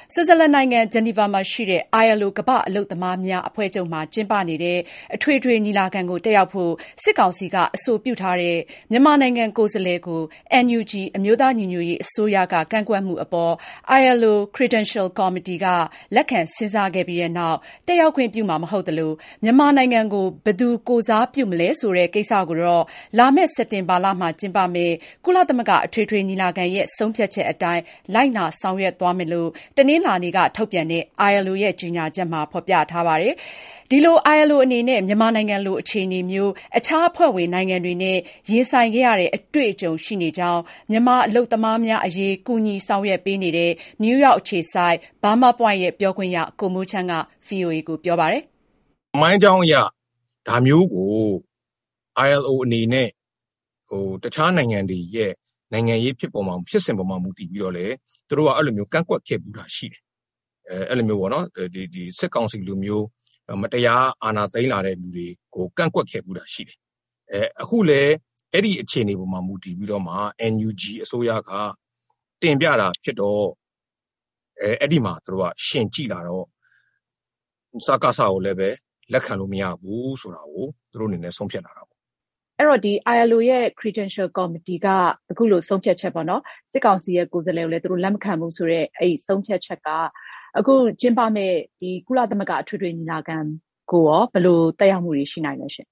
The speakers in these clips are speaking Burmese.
ဆွစ်ဇာလန်နိုင်ငံဂျနီဗာမှာရှိတဲ့ ILO ကမ္ဘာ့အလုပ်သမားများအဖွဲ့ချုပ်မှာကျင်းပနေတဲ့အထွေထွေညီလာခံကိုတက်ရောက်ဖို့စစ်ကောင်စီကအဆိုပြုထားတဲ့မြန်မာနိုင်ငံကိုယ်စားလှယ်ကို NUG အမျိုးသားညီညွတ်ရေးအစိုးရကကန့်ကွက်မှုအပေါ် ILO Credential Committee ကလက်ခံစဉ်းစားခဲ့ပြီးတဲ့နောက်တက်ရောက်ခွင့်ပြုမှာမဟုတ်သလိုမြန်မာနိုင်ငံကိုဘယ်သူကိုယ်စားပြုမလဲဆိုတဲ့ကိစ္စကိုတော့လာမယ့်စက်တင်ဘာလမှာကျင်းပမယ့်ကုလသမဂ္ဂအထွေထွေညီလာခံရဲ့ဆုံးဖြတ်ချက်အတိုင်းလိုက်နာဆောင်ရွက်သွားမယ်လို့တနင်္လာနေ့ကထုတ်ပြန်တဲ့ ILO ရဲ့ကြေညာချက်မှာဖော်ပြထားပါတယ်။ဒီလို ILO အနေနဲ့မြန်မာနိုင်ငံလိုအခြေအနေမျိုးအခြားအဖွဲ့ဝင်နိုင်ငံတွေနဲ့ရင်ဆိုင်ခဲ့ရတဲ့အတွေ့အကြုံရှိနေကြောင်းမြန်မာအလုပ်သမားများအရေးကူညီဆောင်ရွက်ပေးနေတဲ့နယူးယောက်အခြေစိုက် Burma Point ရဲ့ပြောခွင့်ရကိုမိုးချမ်းက VOA ကိုပြောပါတယ်။မိုင်းကြောင်းအရဒါမျိုးကို ILO အနေနဲ့တခြားနိုင်ငံတွေရဲ့နိုင်ငံရေးဖြစ်စဉ်ပေါ်မှာမူတည်ပြီးတော့လေသူတို့ကအဲ့လိုမျိုးကန့်ကွက်ခဲ့ပူတာရှိတယ်။အဲ့လိုမျိုးပေါ့နော်ဒီစစ်ကောင်စီလိုမျိုးမတရားအာဏာသိမ်းလာတဲ့လူတွေကိုကန့်ကွက်ခဲ့ပူတာရှိတယ်။အခုလေအဲ့ဒီအခြေအနေပေါ်မှာမူတည်ပြီးတော့မှ NUG အစိုးရကတင်ပြတာဖြစ်တော့အဲ့ဒီမှာသူတို့ကရှင်ကြည့်လာတော့စကားကိုလည်းပဲလက်ခံလို့မရဘူးဆိုတာကိုသူတို့အနေနဲ့ဆုံးဖြတ်လာတာအဲ့တော့ဒီ ILO ရဲ့ Credential Committee ကအခုလိုဆုံးဖြတ်ချက်ပေါ့နော်စစ်ကောင်စီရဲ့ကိုယ်စားလှယ်ကိုလည်းသူတို့လက်မခံဘူးဆိုတော့အဲ့ဆုံးဖြတ်ချက်ကအခုကျင်းပမဲ့ဒီကုလသမဂ္ဂအထွေထွေညီလာခံကိုရောဘယ်လိုတက်ရောက်မှုတွေရှိနိုင်လဲရှင်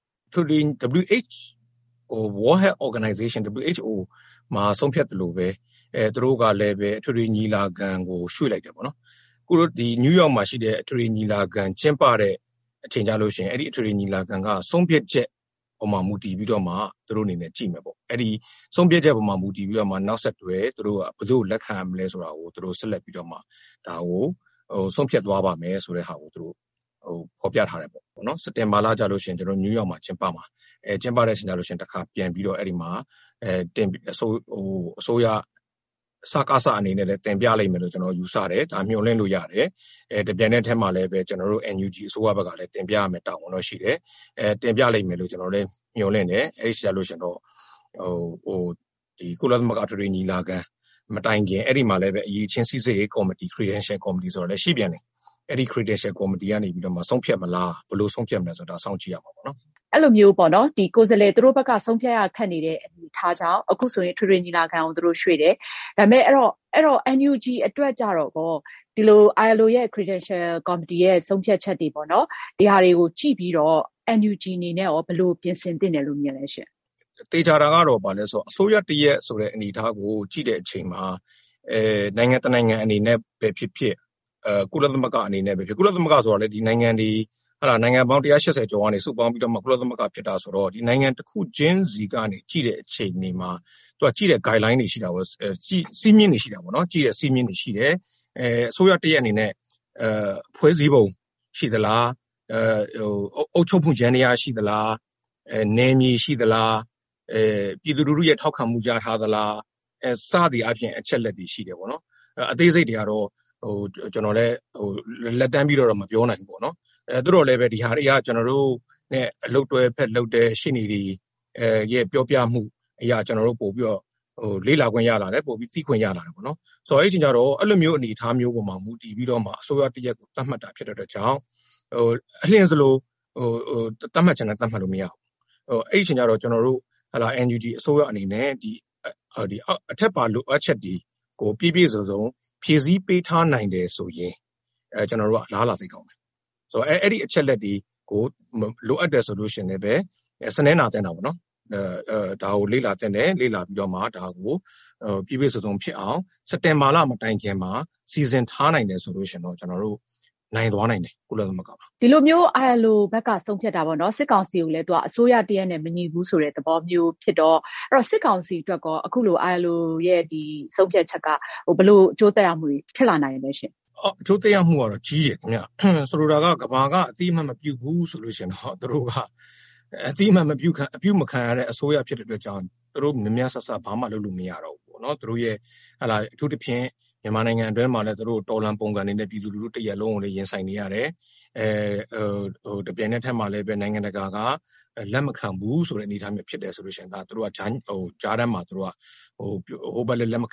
World Health Organization WHO မှာဆုံးဖြတ်တယ်လို့ပဲသူတို့ကလည်းပဲအထွေထွေညီလာခံကိုရွှေ့လိုက်တယ်ပေါ့နော်အခုတို့ဒီနယူးယောက်မှာရှိတဲ့အထွေထွေညီလာခံကျင်းပတဲ့အချိန်ကြလို့ရှိရင်အဲ့ဒီအထွေထွေညီလာခံကဆုံးဖြတ်ချက်ပေါ်မှာမူတည်ပြီးတော့မှသူတို့အနေနဲ့ကြည့်မယ်ပေါ့အဲ့ဒီဆုံးဖြတ်ချက်ပေါ်မှာမူတည်ပြီးတော့မှနောက်ဆက်တွဲသူတို့ကဘယ်လိုလက်ခံမလဲဆိုတာကိုသူတို့ဆက်လက်ပြီးတော့မှဒါကိုဆုံးဖြတ်သွားပါမယ်ဆိုတဲ့ဟာကိုသူတို့ဖော်ပြထားတယ်ပေါ့နော်စက်တင်ဘာလကြလို့ရှိရင်ကျွန်တော်နယူးယောက်မှာကျင်းပမှာကျင်းပတဲ့အချိန်ကြလို့ရှိရင်တစ်ခါပြန်ပြီးတော့အဲ့ဒီမှာတင်အစိုးရစကားအနေနဲ့လည်းတင်ပြလိုက်မယ်လို့ကျွန်တော်ယူဆတယ်ဒါမျှော်လင့်လို့ရတယ်တပြိုင်နက်တည်းမှာလည်းပဲကျွန်တော်တို့ NUG အစိုးရဘက်ကလည်းတင်ပြရမယ်တာဝန်တော့ရှိတယ်တင်ပြလိုက်မယ်လို့ကျွန်တော်လည်းမျှော်လင့်တယ်အဲ့ဒီဆရာလို့ရှင်တော့ဒီကုလသမဂ္ဂထွေထွေညီလာခံမတိုင်ခင်အဲ့ဒီမှာလည်းပဲအရေးချင်းစီစစ်ရေးကော်မတီ Credential Committee ဆိုတော့လည်းရှိပြန်တယ်အဲ့ဒီ Credential Committee ကနေပြီးတော့မှဆုံးဖြတ်မလားဘယ်လိုဆုံးဖြတ်မလဲဆိုတာစောင့်ကြည့်ရမှာပေါ့နော်အဲ့လိုမျိုးပေါ့နော်ဒီကိုယ်စားလှယ်သူတို့ဘက်ကဆုံးဖြတ်ရခက်နေတဲ့အနေထားကြောင့်အခုဆိုရင်ထွေထွေညီလာခံကိုသူတို့ရွှေ့တယ်ဒါပေမဲ့အဲ့တော့ NUG အတွက်ကြတော့ဒီလို ILO ရဲ့ Credential Committee ရဲ့ဆုံးဖြတ်ချက်တွေပေါ့နော်ဒီဟာတွေကိုကြည့်ပြီးတော့ NUG အနေနဲ့ရောဘယ်လိုပြင်ဆင်သင့်တယ်လို့မြင်လဲရှင်တေချာတာကတော့ဗာလဲဆိုအစိုးရတရက်ဆိုတဲ့အနေအထားကိုကြည့်တဲ့အချိန်မှာနိုင်ငံတနိုင်ငံအနေနဲ့ပဲဖြစ်ဖြစ်ကုလသမဂ္ဂအနေနဲ့ပဲဖြစ်ကုလသမဂ္ဂဆိုတာလေဒီနိုင်ငံတွေနိုင်ငံပေါင်း180ကျော်ကနေစုပေါင်းပြီးတော့မှကုလသမဂ္ဂဖြစ်တာဆိုတော့ဒီနိုင်ငံတစ်ခုချင်းစီကနေကြည့်တဲ့အချိန်တွေမှာသူကကြည့်တဲ့ guideline တွေရှိတာပေါ့စီးမြင့်တွေရှိတာပေါ့နော်ကြည့်တဲ့စီးမြင့်တွေရှိတယ်အစိုးရတရက်အနေနဲ့ဖွဲ့စည်းပုံရှိသလားအုပ်ချုပ်မှုဉာဏ်တရားရှိသလားနယ်မြေရှိသလားပြည်သူလူထုရဲ့ထောက်ခံမှုရထားသလားစသည်အပြင်အချက်လက်တွေရှိတယ်ပေါ့နော်အသေးစိတ်တွေကတော့ကျွန်တော်လည်းလက်တန်းပြီးတော့မပြောနိုင်ဘူးပေါ့နော်သူတို့လည်းပဲဒီဟာတွေကကျွန်တော်တို့နဲ့အလုပ်တွဲဖက်လုပ်တဲ့ရှင်းနေတွေရဲ့ပြောပြမှုအရာကျွန်တော်တို့ပို့ပြီးတော့လေးလာခွင့်ရလာတယ်ပို့ပြီးသိခွင့်ရလာတယ်ပေါ့နော်ဆိုတော့အဲ့ဒီချိန်ကျတော့အဲ့လိုမျိုးအနေအထားမျိုးပေါ်မှာမူတည်ပြီးတော့မှအစိုးရတရက်ကိုတတ်မှတ်တာဖြစ်တဲ့အတွက်ကြောင့်အလျင်စလိုတတ်မှတ်ချင်တဲ့တတ်မှတ်လို့မရဘူးအဲ့ဒီချိန်ကျတော့ကျွန်တော်တို့NUG အစိုးရအနေနဲ့ဒီအထက်ပါလိုအပ်ချက်တွေကိုပြည့်ပြည့်စုံစုံဖြည့်ဆည်းပေးထားနိုင်တယ်ဆိုရင်ကျွန်တော်တို့ကလားလာသိကောင်းတယ်ဆိုတော့အဲ့ဒီအချက်လက်တွေကိုလိုအပ်တယ်ဆိုလို့ရှင်လည်းပဲစနေနာတဲ့တာပေါ့နော်ဒါကိုလေ့လာတဲ့လေ့လာပြီးတော့မှဒါကိုပြည့်ပြည့်စုံစုံဖြစ်အောင်စက်တင်ဘာလမတိုင်ခင်မှာစီစဉ်ထားနိုင်တယ်ဆိုလို့ရှင်တော့ကျွန်တော်တို့နိုင်သွားနိုင်တယ်ကုလသမဂ္ဂမှာဒီလိုမျိုး ILO ဘက်ကဆုံးဖြတ်တာပေါ့နော်စစ်ကောင်စီကိုလည်းသူကအစိုးရတရက်နဲ့မညီဘူးဆိုတဲ့သဘောမျိုးဖြစ်တော့အဲ့တော့စစ်ကောင်စီအတွက်ကောအခုလို ILO ရဲ့ဒီဆုံးဖြတ်ချက်ကဘယ်လိုအကျိုးသက်ရောက်မှုတွေဖြစ်လာနိုင်လဲရှင်အကျိုးသက်ရောက်မှုကတော့ကြီးတယ်ခင်ဗျဆိုလိုတာကကဘာကအတိအမှတ်မပြုဘူးဆိုလို့ရှင်တော့သူတို့ကအတိအမှတ်မပြုခံအပြုမခံရတဲ့အစိုးရဖြစ်တဲ့အတွက်ကြောင့်သူတို့မြများဆဆဘာမှလုပ်လို့မရတော့ဘူးပေါ့နော်သူတို့ရဲ့အထူးသဖြင့်မြန်မာနိုင်ငံအတွင်းမှာလည်းသူတို့တော်လန်ပုံစံနေနဲ့ပြည်သူလူထုတရက်လုံးကိုလည်းရင်ဆိုင်နေရတယ်တပြိုင်နက်ထက်မှာလည်းပဲနိုင်ငံတကာကလက်မခံဘူးဆိုတဲ့အနေအထားမျိုးဖြစ်တယ်ဆိုလို့ရှိရင်ဒါသူတို့ကကြားတန်းမှာသူတို့ကဟိုဘက်လည်းလက်မခံ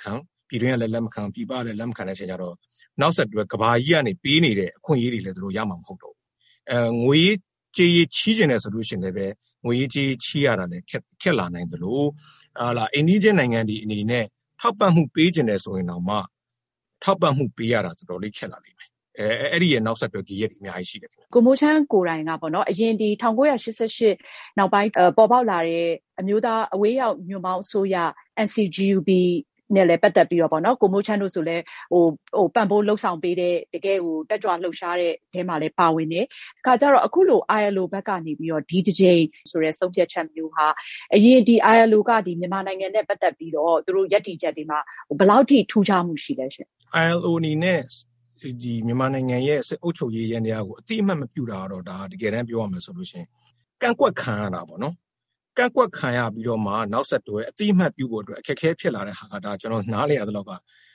ပြည်တွင်းကလည်းလက်မခံပြည်ပကလည်းလက်မခံတဲ့အချိန်ကျတော့နောက်ဆက်တွဲကဘာကြီးကနေပေးနေတဲ့အခွင့်အရေးတွေလည်းသူတို့ရမှာမဟုတ်တော့ဘူးငွေကြေးချီးကျင်တဲ့ဆိုလို့ရှိရင်လည်းငွေကြေးချီးရတာလည်းခက်လာနိုင်သလိုအိန္ဒိယနိုင်ငံတွေအနေနဲ့ထောက်ပံ့မှုပေးကျင်တယ်ဆိုရင်တော့မှထောက်ပံ့မှုပေးရတာတော်တော်လေးခက်လာလိမ့်မယ်အဲ့ဒီရဲ့နောက်ဆက်တွဲကြီးရက်အများကြီးရှိတယ်ကိုမိုးချမ်းကိုယ်တိုင်ကပေါ့နော်အရင်ဒီ1988နောက်ပိုင်းပေါ်ပေါက်လာတဲ့အမျိုးသားအဝေးရောက်ညွန့်ပေါင်းအစိုးရ NCGUB နဲ့လည်းပတ်သက်ပြီးတော့ပေါ့နော်ကိုမိုးချမ်းတို့ဆိုလဲဟိုပံ့ပိုးလှုပ်ဆောင်ပေးတဲ့တကယ်ကိုတက်ကြွလှုပ်ရှားတဲ့အဲမှာလည်းပါဝင်တယ်။အခါကျတော့အခုလို ILO ဘက်ကနေပြီးတော့ဒီတစ်ချိန်ဆိုရဲဆုံးဖြတ်ချက်မျိုးဟာအရင်ဒီ ILO ကဒီမြန်မာနိုင်ငံနဲ့ပတ်သက်ပြီးတော့သူတို့ယက်တီချက်တွေမှာဘယ်လောက်ထိထူးခြားမှုရှိလဲရှင်။ ILO အနေနဲ့ဒီမြန်မာနိုင်ငံရဲ့စစ်အုပ်ချုပ်ရေးရန်တရားကိုအတိအမှတ်မပြုတာတော့ဒါတကယ်တမ်းပြောရမယ်ဆိုလို့ရှိရင်ကန့်ကွက်ခံရတာပေါ့နော်ကန့်ကွက်ခံရပြီးတော့မှနောက်ဆက်တွဲအတိအမှတ်ပြုဖို့အတွက်အခက်အခဲဖြစ်လာတဲ့ဟာကဒါကျွန်တော်နားလည်ရသလောက်က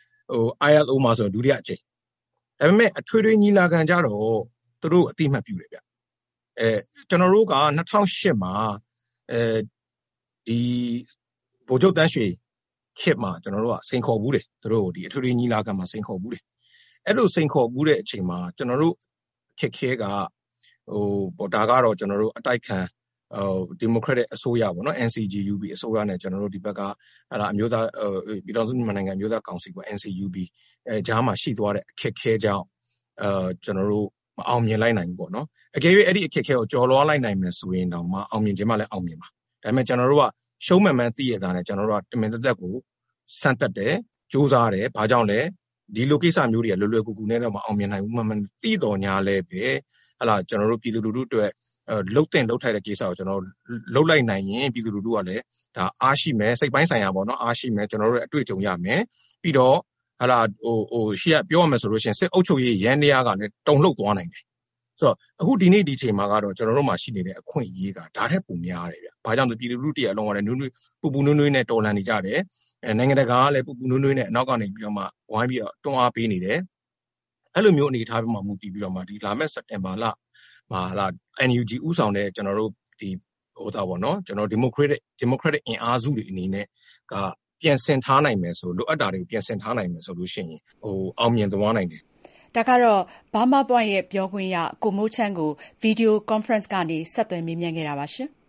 ILO မှာဆိုဒုတိယအကြိမ်ဒါပေမဲ့အထွေထွေညီလာခံကြတော့သူတို့အတိအမှတ်ပြုတယ်ဗျကျွန်တော်တို့က2008မှာဒီဗိုလ်ချုပ်တန်းရွှေခေတ်မှာကျွန်တော်တို့ကစိန်ခေါ်ဘူးတယ်သူတို့ဒီအထွေထွေညီလာခံမှာစိန်ခေါ်ဘူးတယ်အဲ့လိုစိန်ခေါ်ဘူးတဲ့အချိန်မှာကျွန်တော်တို့ခက်ခဲကဒါကတော့ကျွန်တော်တို့အတိုက်ခံဒီမိုကရက်တစ်အစိုးရပေါ့နော် NCGUB အစိုးရနဲ့ကျွန်တော်တို့ဒီဘက်ကအမျိုးသားပြည်ထောင်စုမြန်မာနိုင်ငံအမျိုးသားကောင်စီပေါ့ NCUB ဂျားမှာရှိသွားတဲ့အခက်ခဲကြောင့်ကျွန်တော်တို့မအောင်မြင်လိုက်နိုင်ဘူးပေါ့နော်အကယ်၍အဲ့ဒီအခက်ခဲကိုကျော်လွှားလိုက်နိုင်မယ်ဆိုရင်တော့မှအောင်မြင်ခြင်းမှလည်းအောင်မြင်ပါဒါပေမဲ့ကျွန်တော်တို့ကရှုံးမှန်မှန်သိရတာနဲ့ကျွန်တော်တို့ကတမင်သက်ကိုစမ်းတက်တယ်စူးစမ်းတယ်ဘာကြောင့်လဲဒီလိုကိစ္စမျိုးတွေကလွယ်လွယ်ကူကူနဲ့တော့မအောင်မြင်နိုင်ဘူးမှန်သိတော်ညာလဲပဲဟလာကျွန်တော်တို့ပြည်သူလူထုအတွက်လှုပ်ထိုက်တဲ့ကိစ္စကိုကျွန်တော်လှုပ်လိုက်နိုင်ရင်ပြည်သူလူထုကလည်းဒါအားရှိမယ်စိတ်ပိုင်းဆိုင်ရာပေါ့နော်အားရှိမယ်ကျွန်တော်တို့ရဲ့အတွေ့အကြုံရမယ်ပြီးတော့ဟလာရှေ့ကပြောရမယ်ဆိုလို့ရှိရင်စစ်အုပ်ချုပ်ရေးရန်တရားကလည်းတုံလှုပ်သွားနိုင်တယ်ဆိုတော့အခုဒီနေ့ဒီချိန်မှာကတော့ကျွန်တော်တို့မှာရှိနေတဲ့အခွင့်အရေးကဒါထက်ပိုများတယ်ဗျ။ဘာကြောင့်လဲပြည်သူလူထုတရအလုံးကလည်းနွေးနွေးပူပူနွေးနွေးနဲ့တော်လှန်နေကြတယ်။နိုင်ငံတကာကလည်းပူပူနွေးနွေးနဲ့အနောက်ကနေပြီးတော့မှဝိုင်းပြီးတော့တွန်းအားပေးနေတယ်။အဲ့လိုမျိုးအနေအထားပြမှာမူတည်ပြီးတော့မှဒီလာမယ့်စက်တင်ဘာလမှာNUG ဥဆောင်တဲ့ကျွန်တော်တို့ဒီပေါ့နော်ကျွန်တော် democratic အင်အားစုတွေအနေနဲ့ကပြင်ဆင်ထားနိုင်မယ်ဆိုလိုအပ်တာတွေကိုပြင်ဆင်ထားနိုင်မယ်ဆိုလို့ရှိရင်အောင်မြင်သွားနိုင်တယ်ဒါကတော့ Burma Point ရဲ့ပြောခွင့်ရကိုမိုးချမ်းကို Video Conference ကနေဆက်သွယ်မေးမြန်းခဲ့တာပါရှင်။